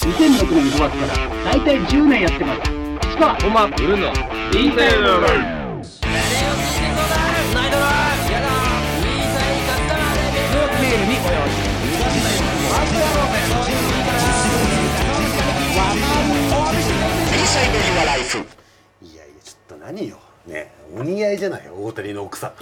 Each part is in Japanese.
2006年5月からだいたい10年やってます。スパコマブルのインテリアルいやいやちょっと何よねえ、お似合いじゃないよ大谷の奥さん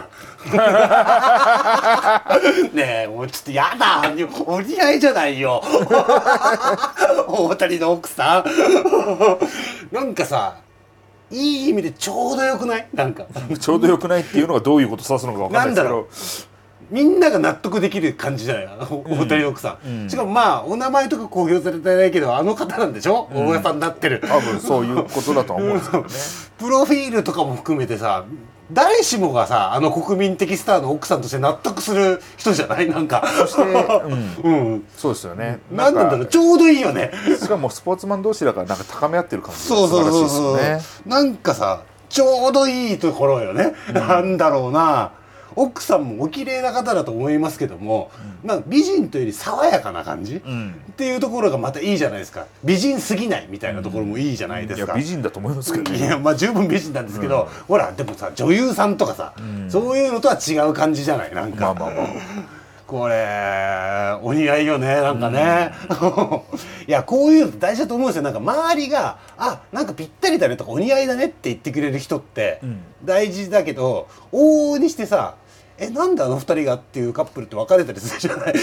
ねえもうちょっとやだ、お似合いじゃないよ大谷の奥さんなんかさ、いい意味でちょうどよくない？なんかちょうどよくないっていうのがどういうこと指すのか分かんないですけど、 みんなが納得できる感じじゃない、大谷の奥さん、しかもまあお名前とか公表されてないけどあの方なんでしょ、大家さんになってる。 多分そういうことだとは思うんですけどねプロフィールとかも含めてさ、誰しもがさ、あの国民的スターの奥さんとして納得する人じゃない？なんかそして、そうですよね。 なんだろう、ちょうどいいよね。 しかもスポーツマン同士だからなんか高め合ってる感じがそう素晴らしいですそうよね。 なんかさ、ちょうどいいところよね、なんだろうな。奥さんもお綺麗な方だと思いますけども、なんか美人というより爽やかな感じ、っていうところがまたいいじゃないですか。美人すぎないみたいなところもいいじゃないですか。 いや美人だと思いますけどね。 いやまあ十分美人なんですけど、ほらでもさ女優さんとかさ、そういうのとは違う感じじゃない、なんか、これお似合いよね、なんかね、いやこういうの大事だと思うんですよ。なんか周りがなんかぴったりだねとかお似合いだねって言ってくれる人って大事だけど、往々にしてさ、なんであの二人がっていうカップルって別れたりするじゃない。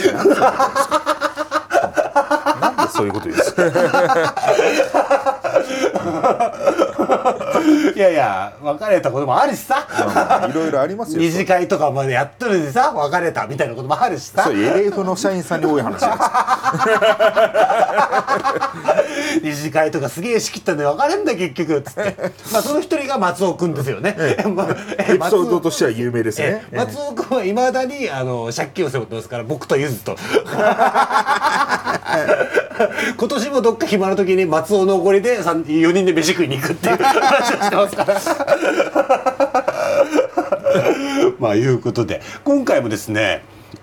なんでそういうこと言うんですかいやいや別れたこともあるしさ、 いろいろありますよ。 二次会とかまでやっとるでさ別れたみたいなこともあるしさ。 そう LF の社員さんに多い話です二次会とかすげえ仕切ったんで別れんだ結局っつってまあその一人が松尾くんですよね。 エピソードとしては有名ですね。 松尾くんはいまだに借金を背負ってますから、僕とゆずと今年もどっか暇な時に松尾のおごりで4人で飯食いに行くっていう話をしてますからまあいうことで今回はですね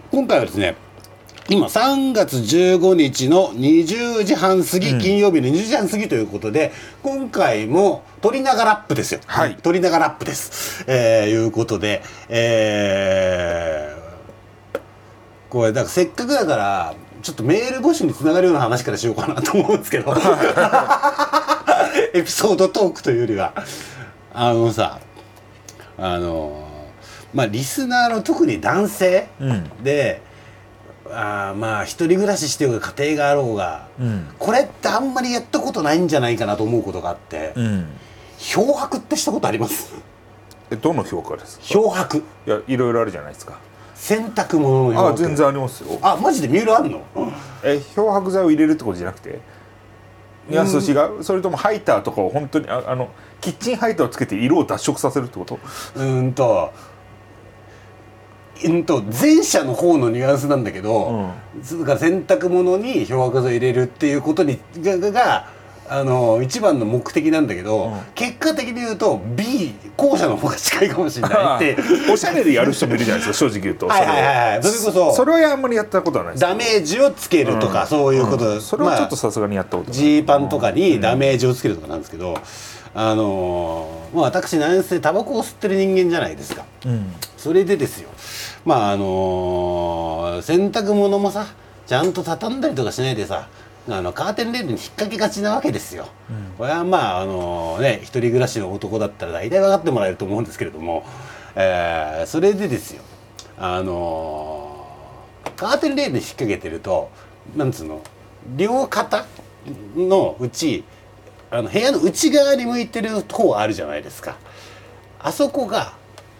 今3月15日の20時半過ぎ、金曜日の20時半過ぎということで、今回も撮りながらラップですよ。はい、撮りながらラップです。いうことで、これだからせっかくだからちょっとメール募集につながるような話からしようかなと思うんですけどエピソードトークというよりはまあリスナーの特に男性で、まあ一人暮らししてようが家庭があろうが、これってあんまりやったことないんじゃないかなと思うことがあって、漂白ってしたことあります？ どの漂白ですか？ 漂白いろいろあるじゃないですか。 洗濯物の漂白。 全然ありますよ。 マジで三浦あんの？ 漂白剤を入れるってことじゃなくて、いや違う、それともハイターとかを本当にキッチンハイターをつけて色を脱色させるってこと？ 前者の方のニュアンスなんだけど、だから洗濯物に漂白剤を入れるっていうことにが一番の目的なんだけど、結果的に言うと B 後者の方が近いかもしれないっておしゃれでやる人もいるじゃないですか、正直言うと。 それはあんまりやったことはないです。 ダメージをつけるとか、そういうこと、 それはちょっとさすがにやったことない。 ジーパンとかにダメージをつけるとかなんですけど、私なんせタバコを吸ってる人間じゃないですか、それでですよ、洗濯物もさちゃんと畳んだりとかしないでさカーテンレールに引っ掛けがちなわけですよ、これはまあ一人暮らしの男だったら大体分かってもらえると思うんですけれども、それでですよカーテンレールに引っ掛けてるとなんつうの、両肩のうち部屋の内側に向いてる方あるじゃないですか。あそこが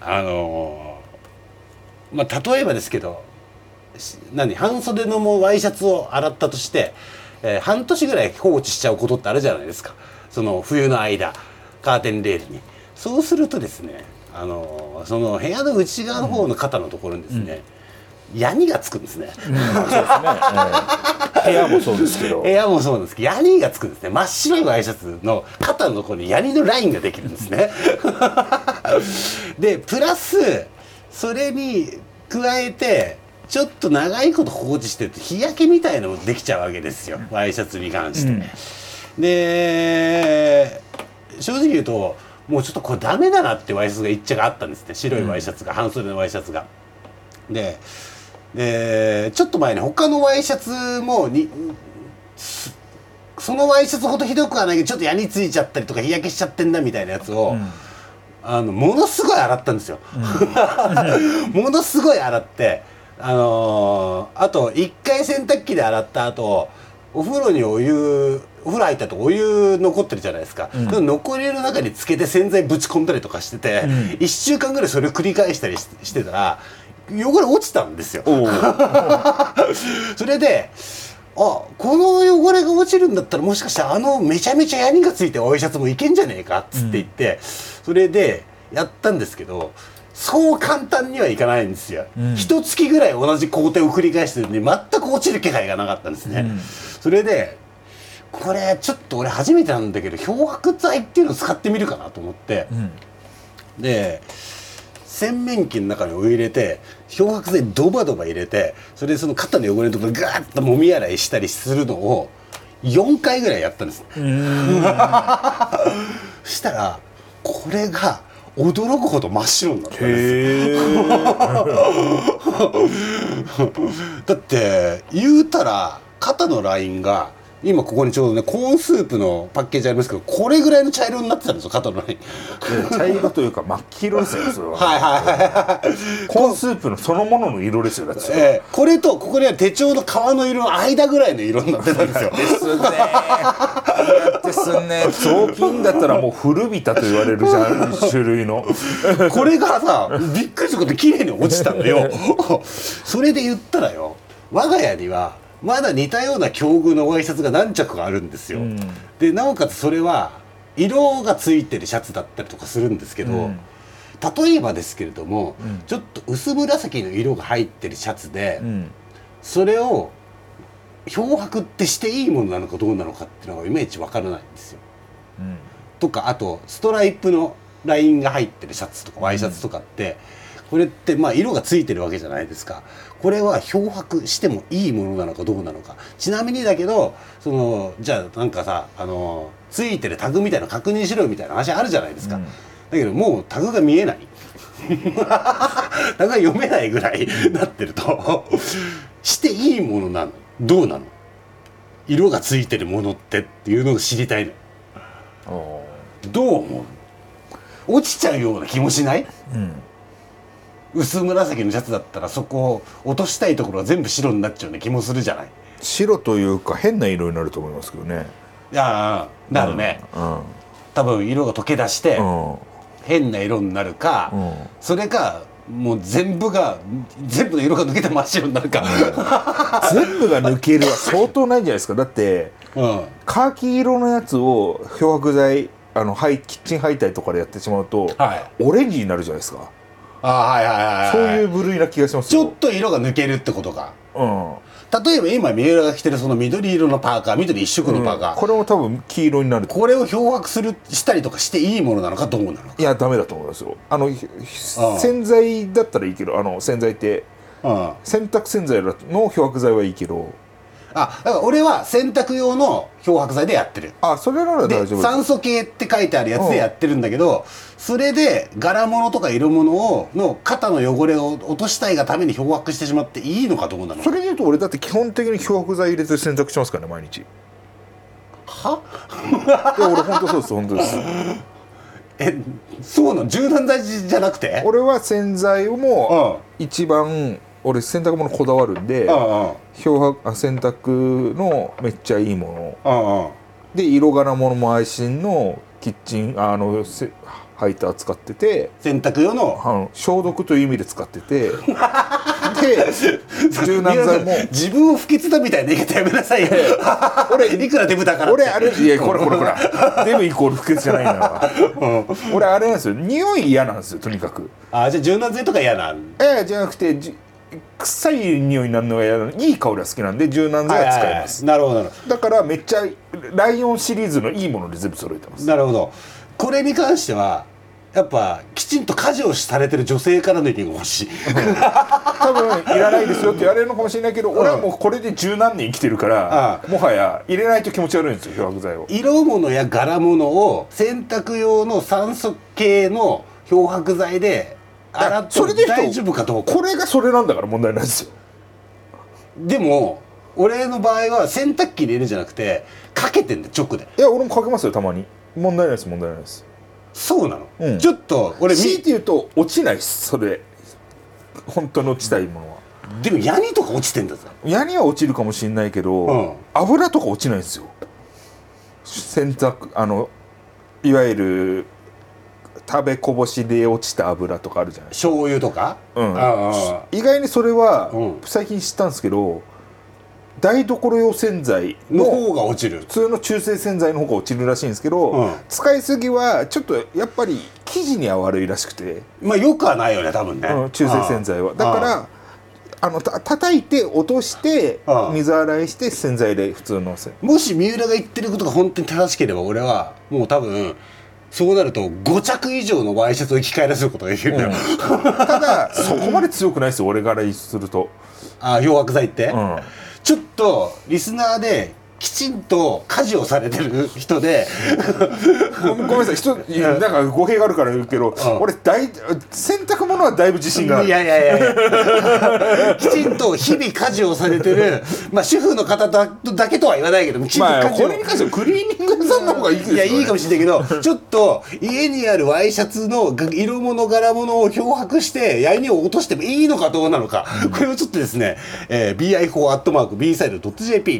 例えばですけど半袖のワイシャツを洗ったとして、半年ぐらい放置しちゃうことってあるじゃないですか、その冬の間カーテンレールに。そうするとですねその部屋の内側の方の肩のところにですね、ヤニがつくんですね。 そうですね。部屋もそうですけど。 部屋もそうなんですけど、ヤニがつくんですね。真っ白いワイシャツの肩のところにヤニのラインができるんですね。でプラスそれに加えてちょっと長いこと放置してると日焼けみたいなのもできちゃうわけですよ、ワイシャツに関して、で正直言うともうちょっとこれダメだなってワイシャツが一着あったんですね、白いワイシャツが、半袖のワイシャツが。でちょっと前に他のワイシャツもそのワイシャツほどひどくはないけどちょっとヤニついちゃったりとか日焼けしちゃってんだみたいなやつを、ものすごい洗ったんですよ、ものすごい洗って、あと1回洗濯機で洗った後お風呂入ったとお湯残ってるじゃないですか、その残りの中につけて洗剤ぶち込んだりとかしてて、1週間ぐらいそれを繰り返したりしてたら汚れ落ちたんですよそれでこの汚れが落ちるんだったらもしかしてめちゃめちゃヤニがついてワイシャツもいけんじゃねえかっつって言って、それでやったんですけどそう簡単にはいかないんですよ、一月ぐらい同じ工程を繰り返してるのに全く落ちる気配がなかったんですね、それでこれちょっと俺初めてなんだけど漂白剤っていうのを使ってみるかなと思って、で洗面器の中にお湯入れて漂白剤ドバドバ入れて、それでその肩の汚れのところガーッともみ洗いしたりするのを4回ぐらいやったんですねそしたらこれが驚くほど真っ白になったんですだって言うたら肩のラインが今ここにちょうどねコーンスープのパッケージありますけどこれぐらいの茶色になってたんですよ、肩のライン茶色というか真っ黄色ですよそれははいコーンスープのそのものの色ですよだって、 これとここには手帳の皮の色の間ぐらいの色になってたんですよですね雑巾だったらもう古びたと言われるじゃん種類のこれがさびっくりすること綺麗に落ちたのよそれで言ったらよ、我が家にはまだ似たような境遇のワイシャツが何着かあるんですよ、でなおかつそれは色がついてるシャツだったりとかするんですけど、例えばですけれども、ちょっと薄紫の色が入ってるシャツで、それを漂白ってしていいものなのかどうなのかっていうのがいまいちわからないんですよ、とかあとストライプのラインが入ってるシャツとかワイシャツとかって、これってまあ色がついてるわけじゃないですか。これは漂白してもいいものなのかどうなのか。ちなみにだけどじゃあなんかさついてるタグみたいなの確認しろみたいな話あるじゃないですか、だけどもうタグが見えないタグが読めないぐらいなってるとしていいものなのどうなの、色がついてるものっていうのを知りたいの。どう思う？落ちちゃうような気もしない？薄紫のシャツだったらそこを落としたいところは全部白になっちゃうような気もするじゃない。 白というか変な色になると思いますけどね。 いやなるね、多分色が溶け出して、変な色になるか、それかもう全部の色が抜けて真っ白になるか、 全部が抜けるは相当ないんじゃないですか。だって、カーキ色のやつを漂白剤キッチンハイタイとかでやってしまうと、オレンジになるじゃないですか。そういう部類な気がしますよ。 ちょっと色が抜けるってことか。例えば今三浦が着てるその緑色のパーカー、緑一色のパーカー、 これも多分黄色になる。 これを漂白したりとかしていいものなのかどうなのか。 いやダメだと思いますよ。洗剤だったらいいけど、洗剤って洗濯洗剤の漂白剤はいいけど、 だから俺は洗濯用の漂白剤でやってる。 それなら大丈夫です。 酸素系って書いてあるやつでやってるんだけど、それで柄物とか色物の肩の汚れを落としたいがために漂白してしまっていいのかどうなのか。 それでいうと俺だって基本的に漂白剤入れて洗濯しますからね、毎日。いや俺本当そうです、本当です。 そうなの？柔軟剤じゃなくて？ 俺は洗剤をも一番俺洗濯物こだわるんで、洗濯のめっちゃいいもので、色柄物も愛心のキッチンハイター使ってて、 洗濯用の消毒という意味で使っててで柔軟剤も自分を不潔だみたいな言い方やめなさいよ俺いくらデブだからって。 俺あれいやこれデブイコール不潔じゃないんだから俺あれなんですよ、匂い嫌なんですよとにかく。 じゃあ柔軟剤とか嫌なん？ じゃなくて臭い匂いになるのが嫌なの。いい香りは好きなんで柔軟剤は使います。 なるほど。 だからめっちゃライオンシリーズのいいもので全部揃えてます。 なるほど。これに関してはやっぱきちんと家事をされてる女性からの意見が欲しい多分いらないですよって言われるのかもしれないけど、俺はもうこれで十何年生きてるから、もはや入れないと気持ち悪いんですよ、漂白剤を。 色物や柄物を洗濯用の酸素系の漂白剤で洗っても大丈夫かと。 これがそれなんだから問題ないですよ。 でも俺の場合は洗濯機に入れるんじゃなくてかけてんだ直で。 いや俺もかけますよたまに。問題ないです、問題ないです。 そうなの、 うん、 ちょっと俺強いて言うと落ちないです、それ本当に落ちたいものは。 でもヤニとか落ちてんだぞ。 ヤニは落ちるかもしれないけど、油とか落ちないんですよ。洗濯いわゆる食べこぼしで落ちた油とかあるじゃないですか。 醤油とか、 意外にそれは、最近知ったんですけど、台所用洗剤の方が落ちる。 普通の中性洗剤の方が落ちるらしいんですけど、使いすぎはちょっとやっぱり生地には悪いらしくて、 まあよくはないよね多分ね、 中性洗剤は。だから叩いて落として水洗いして洗剤で普通のもし三浦が言ってることが本当に正しければ俺はもう多分そうなると5着以上のワイシャツを生き返らせることができるんだよ、 ただそこまで強くないですよ俺からすると。 漂白剤って、ちょっとリスナーできちんと家事をされてる人でごめんなさい、なんか語弊があるから言うけど、俺洗濯物はだいぶ自信がある。 いやきちんと日々家事をされてるまあ主婦の方だけとは言わないけども、きちんと家事を、 これに関してはクリーニング屋さんの方がいいですよね。 いやいいかもしれないけどちょっと家にあるワイシャツの色物柄物を漂白してヤニを落としてもいいのかどうなのか、これをちょっとですね、bi4@bside.jp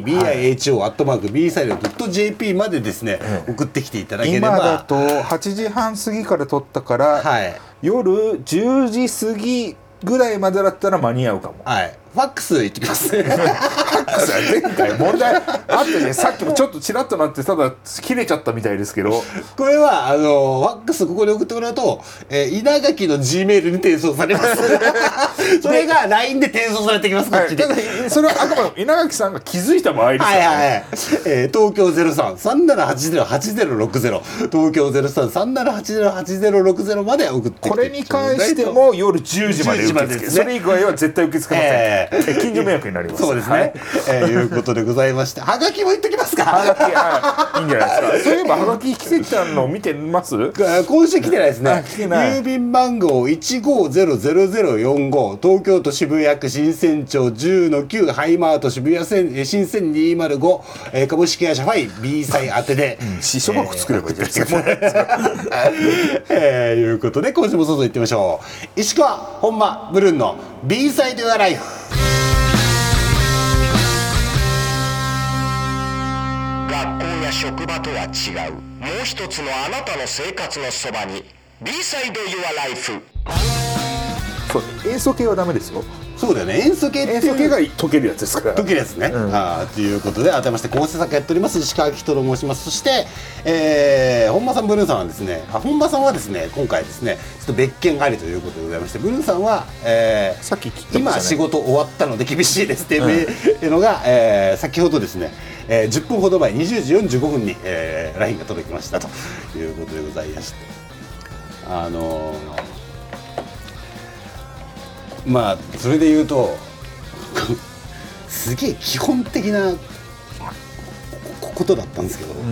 biho@bside.jp までですね、送ってきていただければ。 今だと8時半過ぎから撮ったから、夜10時過ぎぐらいまでだったら間に合うかも。 ファックス言ってきますファックスは前回問題あってね、さっきもちょっとちらっとなってただ切れちゃったみたいですけど、 これはファックスここに送ってもらうと、稲垣の G メールに転送されますそれが LINE で転送されてきます、こっちに。 ただそれはあくまで稲垣さんが気づいた場合ですからね。 東京 03-3780-8060 東京 03-3780-8060 まで送ってきて、 これに関しても夜10時まで受け付け、それ以外は絶対受け付けません。近所迷惑になります。 そうですね、いうことでございまして、はがきも言っときますか。 はがき、いいんじゃないですか。そういえばはがき来てたの見てます？ 今週来てないですね。 来てない。 郵便番号 1500045 東京都渋谷区新鮮町 10-9 ハイマート渋谷新鮮205、株式会社ファイ B 祭宛てで支所箱作ればいいじゃないですか。 いうことで今週も外行ってみましょう。石川本間ブルーンの B サイドアライフ。 学校や職場とは違うもう一つのあなたの生活のそばに B サイドユアライフ。 そう、塩素系はダメですよ。 そうだよね、塩素系っていう、 塩素系が溶けるやつですから。 溶けるやつね、ということで改めまして構成作家やっております石川明人と申します。そして、本間さんブルーンさんはですね、本間さんはですね今回ですねちょっと別件ありということでございまして、ブルーンさんは、 さっき聞い今仕事終わったので厳しいですっていうのが、先ほどですね、10分ほど前20時45分に、LINE が届きましたということでございまして、まあそれで言うとすげえ基本的なことだったんですけど、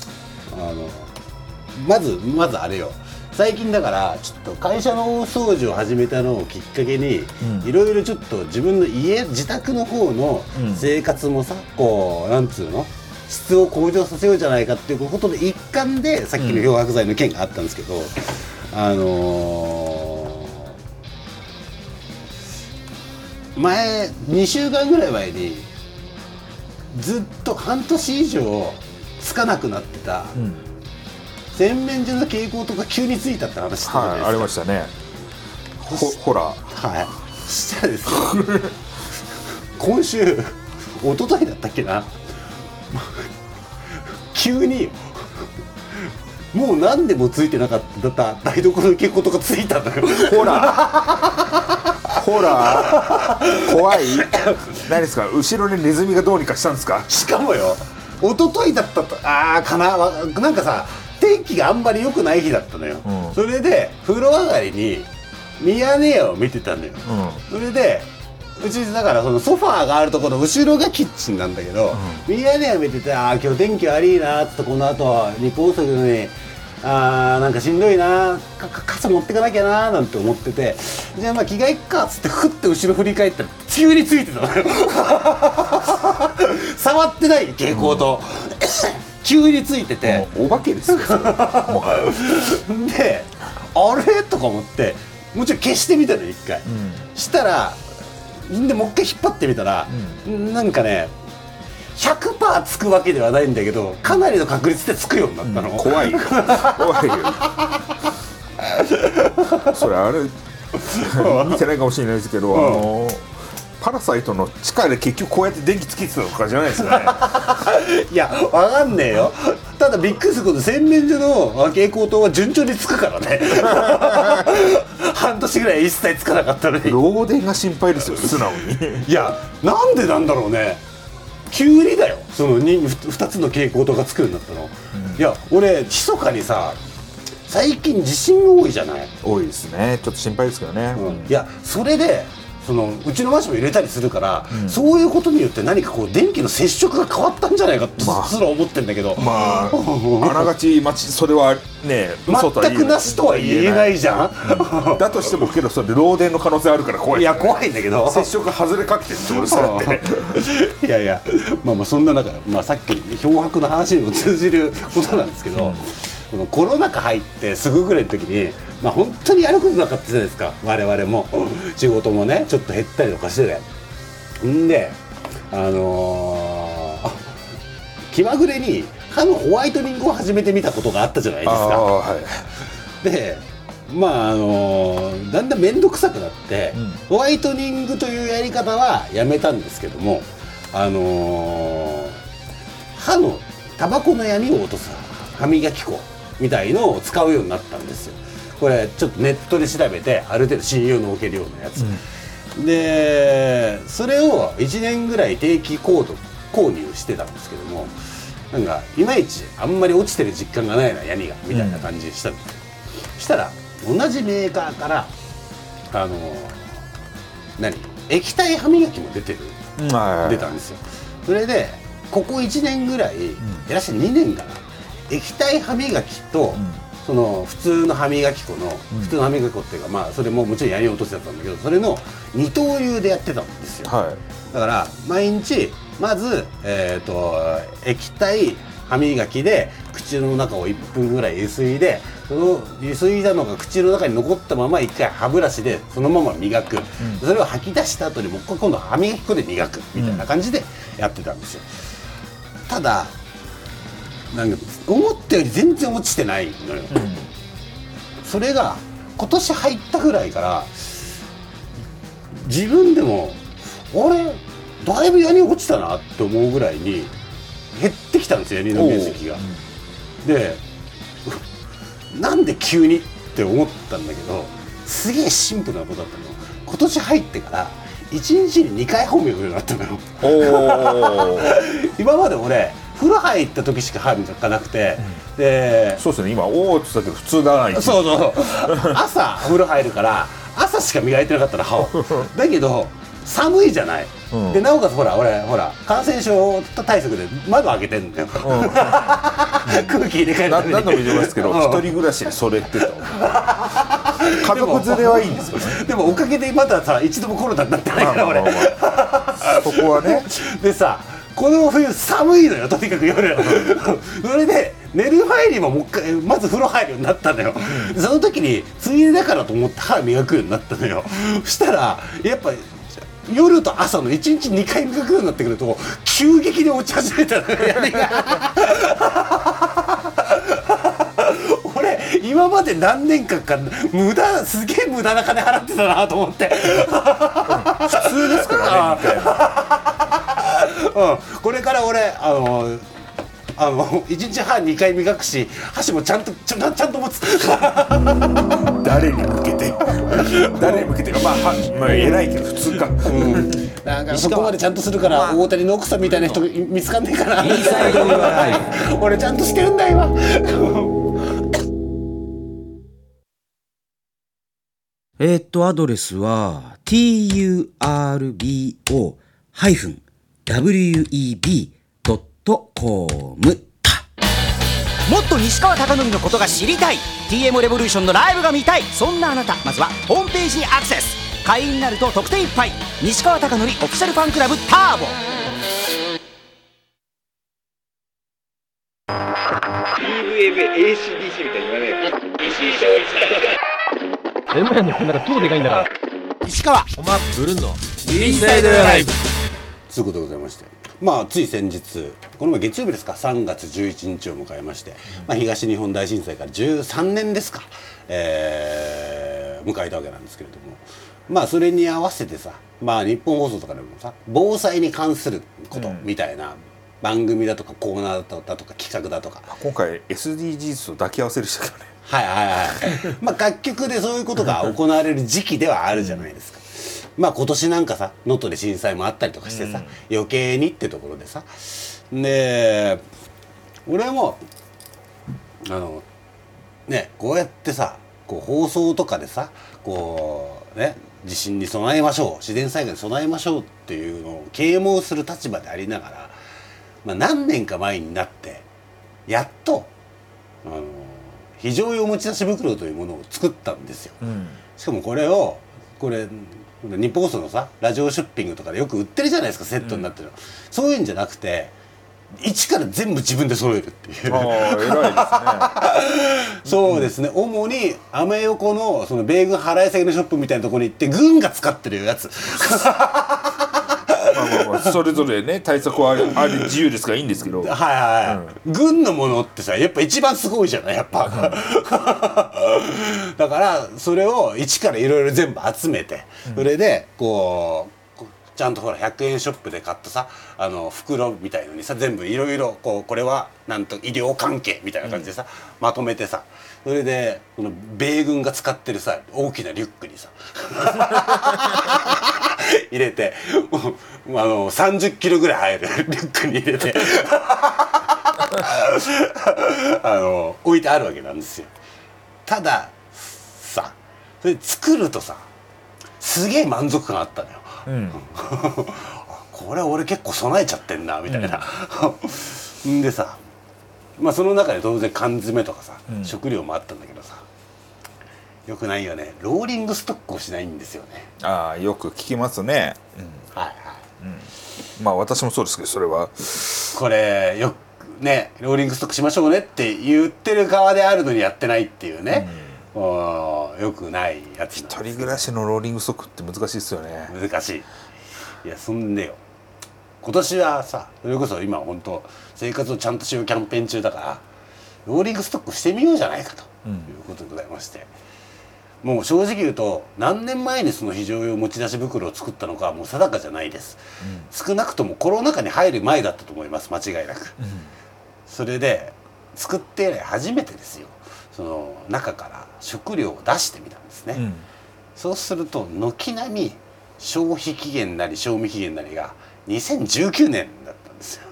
まずあれよ、最近だからちょっと会社の大掃除を始めたのをきっかけにいろいろちょっと自分の自宅の方の生活もさ、こうなんつうの質を向上させようじゃないかっていうことで一環でさっきの漂白剤の件があったんですけど、前2週間ぐらい前にずっと半年以上つかなくなってた、洗面所の傾向とか急についたって話してたじゃないですか。 ありましたね。ほら、 そしたらですね今週一昨日だったっけな急にもう何でもついてなかった台所の傾向とかついたのよ。 ほら怖い。何ですか、後ろにネズミがどうにかしたんですか。 しかもよ、一昨日だったとかな、なんかさ、テ天気があんまり良くない日だったのよ、 うん、 それで風呂上がりにミヤネ屋を見てたのよ、それでうちだからそのソファーがあるところの後ろがキッチンなんだけど、ミヤネ屋見てて、ああ今日天気悪いなーってこの後日本放送のになんかしんどいな傘持ってかなきゃなーなんて思ってて、じゃあまあ着替えっかっつってふって後ろ振り返ったら急についてたのよ触ってない蛍光灯、急についてて、 お化けですよそれもはやであれとか思ってもちろん消してみたの一回、したらでもう一回引っ張ってみたら、なんかね100% つくわけではないんだけどかなりの確率でつくようになったの、 怖いよそれあれ見てないかもしれないですけど、パラサイトの地下で結局こうやって電気つけてたとかじゃないですかねいやわかんねえよ、ただびっくりすること洗面所の蛍光灯は順調につくからね半年ぐらい一切つかなかったのに漏電が心配ですよ素直にいやなんでなんだろうね、急にだよその 2つの蛍光灯がつくようになったの、いや俺密かにさ最近地震が多いじゃない、 多いですね、ちょっと心配ですけどね、 いやそれでそのうちのマンションも入れたりするから、そういうことによって何かこう電気の接触が変わったんじゃないかとすら思ってんだけど、 まああながちそれはね嘘とは全くなしとは言えないじゃん、 だとしてもけどそれで漏電の可能性あるから怖い、 いや怖いんだけど接触外れかけてるってことですからっていやいやまあそんな中、さっき漂白の話にも通じることなんですけど、このコロナ禍入ってすぐぐらいの時に、本当にやることなかったじゃないですか、我々も仕事もねちょっと減ったりとかしてて、んで気まぐれに歯のホワイトニングを始めてみたことがあったじゃないですか、はい、でだんだん面倒くさくなって、ホワイトニングというやり方はやめたんですけども、歯のタバコの闇を落とす歯磨き粉みたいのを使うようになったんですよ。これちょっとネットで調べてある程度信用のおけるようなやつ、でそれを1年ぐらい定期購入してたんですけども、なんかいまいちあんまり落ちてる実感がないな闇がみたいな感じでしたんですよ。したら同じメーカーから液体歯磨きも出たんですよ。それでここ1年ぐらい、やらしい2年かな、液体歯磨きと、その普通の歯磨き粉の、普通の歯磨き粉っていうか、それももちろんやり落としだったんだけど、それの二刀流でやってたんですよ、だから毎日まず、液体歯磨きで口の中を1分ぐらいゆすいで、そのゆすいだのが口の中に残ったまま1回歯ブラシでそのまま磨く、それを吐き出した後にもう一回今度歯磨き粉で磨くみたいな感じでやってたんですよ。ただなんか思ったより全然落ちてないのよ、それが今年入ったぐらいから自分でもあれだいぶヤニ落ちたなって思うぐらいに減ってきたんですよ、ヤニの面積が。でなんで急にって思ったんだけど、すげえシンプルなことだったの。今年入ってから1日に2回歯磨くようになったのよ今まで俺風呂入った時しか歯磨かなくて、でそうですね、今おーって言ったけど普通だな。 そう朝風呂入るから朝しか磨いてなかったら歯をだけど寒いじゃない、でなおかつ俺感染症対策で窓開けてんだよ、空気入れ替えるために何度も言いますけど、一人暮らしでそれってた家族連れはいいんですよね。 でもおかげでまださ一度もコロナになってないから俺、 そこはねでさこの冬寒いのよ、とにかく夜それで寝る前にももう一回まず風呂入るようになったのよ、その時についでだからと思って歯磨くようになったのよ。そしたらやっぱ夜と朝の1日2回磨くようになってくると急激に落ち始めたのよ、ヤニが俺今まで何年間かすげえ無駄な金払ってたなと思って普通ですからねみたいなこれから俺1日歯2回磨くし、箸もちゃんと持つ誰に向けてまあ偉いけど普通か、 なんかそこまでちゃんとするから大谷の奥さんみたいな人見つかんねえかな俺ちゃんとしてるんだ今アドレスは turbo-web.com。もっと西川貴教のことが知りたい、 TM レボリューションのライブが見たい、そんなあなた、まずはホームページにアクセス。会員になると特典いっぱい。西川貴教オフィシャルファンクラブターボ。 TVFACDC みたいに言わねえ。 M やんのなんか超でかいんだから。 石川おまブルンの B サイドライブということでございまして、まあつい先日この前月曜日ですか、3月11日を迎えまして、まあ、東日本大震災から13年ですか、迎えたわけなんですけれども、まあそれに合わせてさ、まあ日本放送とかでもさ、防災に関することみたいな番組だとかコーナーだとか企画だとか、 今回 SDGs と抱き合わせるしたけどね。 はいはいはいまあ楽曲でそういうことが行われる時期ではあるじゃないですか。まあ今年なんかさ、能登で震災もあったりとかしてさ、余計にってところでさ、で俺もね、こうやってさ、こう放送とかでさ、こうね、地震に備えましょう、自然災害に備えましょうっていうのを啓蒙する立場でありながら、まあ、何年か前になってやっと非常用持ち出し袋というものを作ったんですよ。しかもこれ日本放送のさラジオショッピングとかでよく売ってるじゃないですか、セットになってるの、そういうんじゃなくて一から全部自分で揃えるっていう。 偉いですね。 そうですね、主にアメ横のその米軍払い下げのショップみたいなところに行って軍が使ってるやつまあそれぞれね対策はあれ自由ですからいいんですけど、 はいはい、軍のものってさやっぱ一番すごいじゃないやっぱだからそれを一からいろいろ全部集めて、それでこうちゃんとほら100円ショップで買ったさ袋みたいのにさ全部いろいろこれはなんと医療関係みたいな感じでさ、まとめてさ、それでこの米軍が使ってるさ大きなリュックにさ入れて30キロぐらい入るリュックに入れて置いてあるわけなんですよ。たださ、それ作るとさすげえ満足感あったのよ。これ俺結構備えちゃってんなみたいな、でさ、まあその中で当然缶詰とかさ、食料もあったんだけどさ、よくないよね、ローリングストックをしないんですよね。 ああよく聞きますね。 はいはい、 まあ私もそうですけど、それはこれよくねローリングストックしましょうねって言ってる側であるのにやってないっていうね、よくないやつなんですけど。 一人暮らしのローリングストックって難しいですよね。 難しい。いやそんでよ、今年はさそれこそ今本当生活をちゃんとしようキャンペーン中だから、ローリングストックしてみようじゃないかということでございまして、もう正直言うと何年前にその非常用持ち出し袋を作ったのかもう定かじゃないです、少なくともコロナ禍に入る前だったと思います、間違いなく、それで作って以来初めてですよ、その中から食料を出してみたんですね、そうすると軒並み消費期限なり賞味期限なりが2019年だったんですよ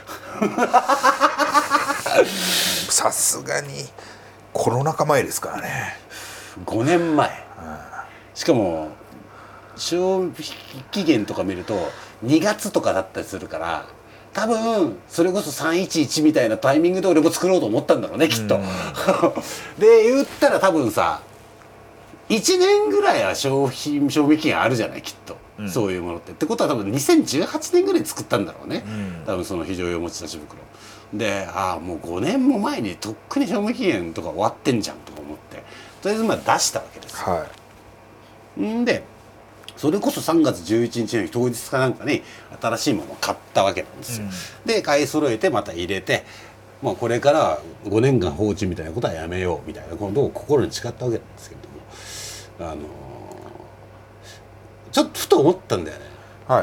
さすがにコロナ禍前ですからね。 5年前、しかも消費期限とか見ると2月とかだったりするから、多分それこそ311みたいなタイミングで俺も作ろうと思ったんだろうねきっとで言ったら多分さ1年ぐらいは賞味期限あるじゃないきっと、そういうものって。ってことは多分2018年ぐらいに作ったんだろうね、多分その非常用持ち出し袋で、もう5年も前にとっくに賞味期限とか終わってんじゃんとか思って、とりあえずまあ出したわけです、んでそれこそ3月11日の当日かなんかに新しいものを買ったわけなんですよ、で買い揃えてまた入れて、まあ、これから5年間放置みたいなことはやめようみたいなことを心に誓ったわけなんですけれども、ちょっとふと思ったんだよね、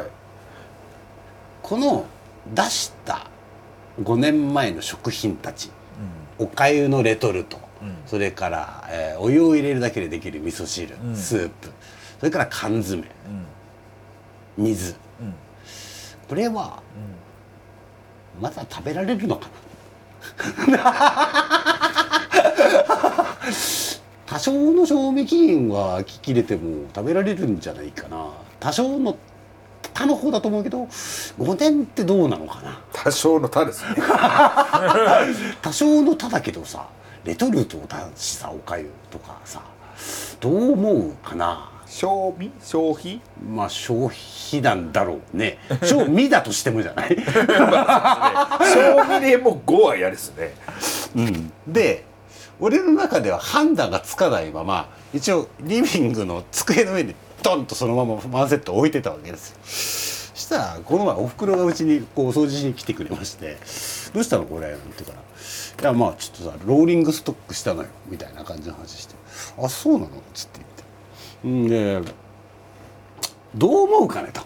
この出した5年前の食品たち、おかゆのレトルト、それから、お湯を入れるだけでできる味噌汁、スープ、それから缶詰、水、これは、まだ食べられるのかな多少の賞味期限は切れても食べられるんじゃないかな。多少の他の方だと思うけど5年ってどうなのかな。 多少の他ですね多少の他だけどさ、レトルトだしさ、おかゆとかさ、どう思うかな。 消費まあ消費なんだろうね。賞味だとしてもじゃない。 賞味でも5は嫌ですね。 で俺の中では判断がつかないまま一応リビングの机の上にドンとそのままワンセット置いてたわけですよ。したらこの前おふくろがうちにこうお掃除しに来てくれまして「どうしたのこれ?」なんて言うから「いやまあちょっとさローリングストックしたのよ」みたいな感じの話して「あそうなの?」っつって言ってでどう思うかねと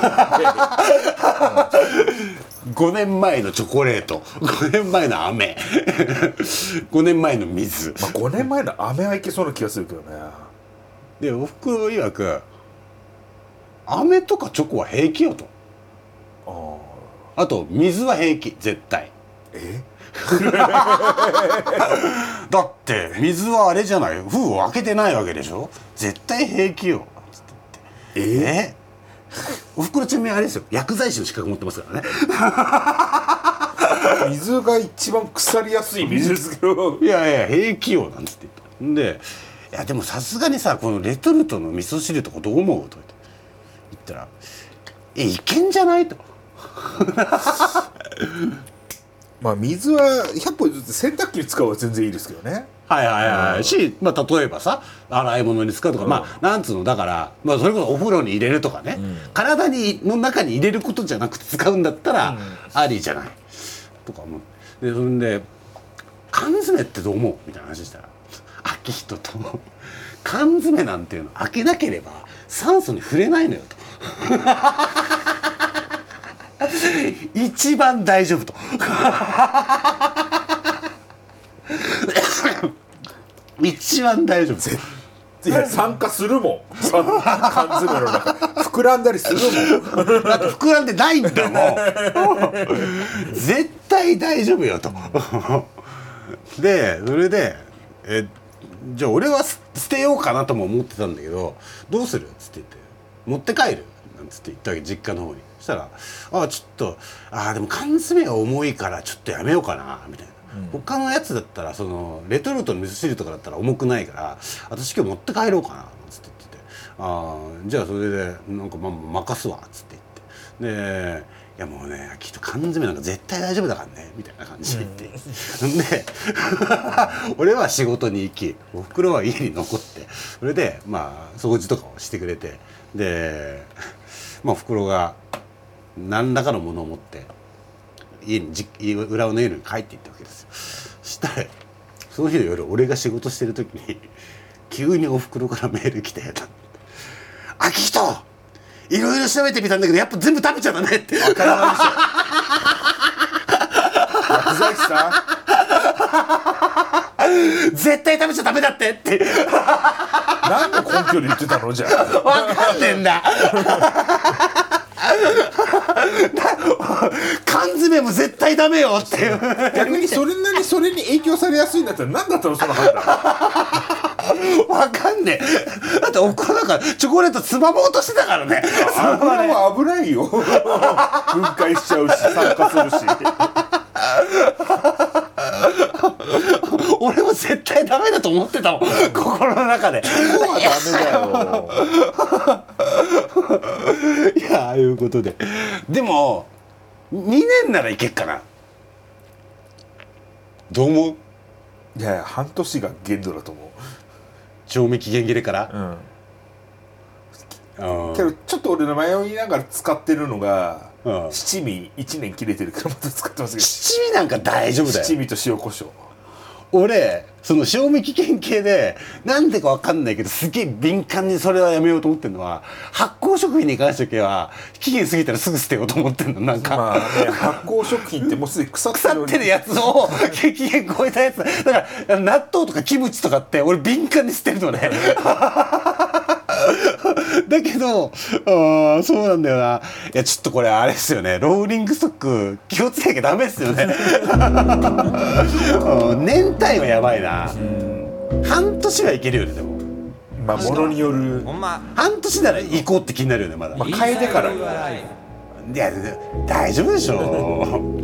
5年前のチョコレート5年前の飴5年前の水、 5年前の飴はいけそうな気がするけどね。 でおふくろ曰く飴とかチョコは平気よと。あと水は平気絶対。だって水はあれじゃない、封を開けてないわけでしょ、絶対平気よつって言って。おふくろちなみにあれですよ、薬剤師の資格持ってますからね。 水が一番腐りやすい水ですけどいやいや平気よなんつって言った。でいやでもさすがにさこのレトルトの味噌汁とかどう思うと言ったらいけんじゃないと。 まあ水は100歩譲って洗濯機に使うは全然いいですけどね。 はいはいはい、し、まあ、例えばさ洗い物に使うとか、まあなんつうのだから、まあ、それこそお風呂に入れるとかね、体の中に入れることじゃなくて使うんだったらありじゃない、とか思う。でそれで缶詰ってどう思うみたいな話したら秋人と缶詰なんていうの開けなければ酸素に触れないのよと。一番大丈夫と。一番大丈夫。 いや酸化するもん缶詰の中膨らんだりするもん。 だって膨らんでないんだもん。絶対大丈夫よと。でそれでじゃあ俺は捨てようかなとも思ってたんだけどどうするっつって言って持って帰るなんつって言ったわけ実家の方に。そしたらちょっとでも缶詰が重いからちょっとやめようかなみたいな。他のやつだったらそのレトルトの味噌汁とかだったら重くないから私今日持って帰ろうかなっつって言っててじゃあそれでなんか任すわっつって言ってでいやもうねきっと缶詰なんか絶対大丈夫だからねみたいな感じで言って、で俺は仕事に行きおふくろは家に残ってそれでまあ掃除とかをしてくれてでまあおふくろが何らかのものを持って浦和の家に帰っていったわけですよ。したらその日の夜俺が仕事してる時に急におふくろからメール来て「秋人いろいろ調べてみたんだけどやっぱ全部食べちゃダメ」って。 当たり前でしょ。薬剤師さん絶対食べちゃダメだってって何の根拠で言ってたのじゃあ。 分かんねえんだ。缶詰も絶対ダメよっていう。 逆にそれに影響されやすいんだったら何だったのその判断。 わかんねえ。だっておふくろなんかチョコレートつまもうとしてたからね。 油は危ないよ。分解しちゃうし酸化するし。 俺も絶対ダメだと思ってたもん心の中で。 チョコはダメだよ。 いやあいうことででも2年ならいけっかな。どう思う？ いやいや半年が限度だと思う。 賞味期限切れから。 けどちょっと俺の迷いながら使ってるのが、七味1年切れてるからまた使ってますけど。 七味なんか大丈夫だよ。 七味と塩コショウ。 俺その賞味期限系でなんでかわかんないけどすげえ敏感にそれはやめようと思ってるのは発酵食品に関しては期限過ぎたらすぐ捨てようと思ってるの。なんか、 まあね、発酵食品ってもうすでに腐ってるやつを期限超えたやつだから納豆とかキムチとかって俺敏感に捨てるのね。だけどそうなんだよな。いやちょっとこれあれですよね、ローリングストック気をつけなきゃダメですよね。年単位はやばいな。 半年はいけるよねでも。 まあ物による。 半年なら行こうって気になるよねまだ。 まあ変えてから。 いや大丈夫でしょ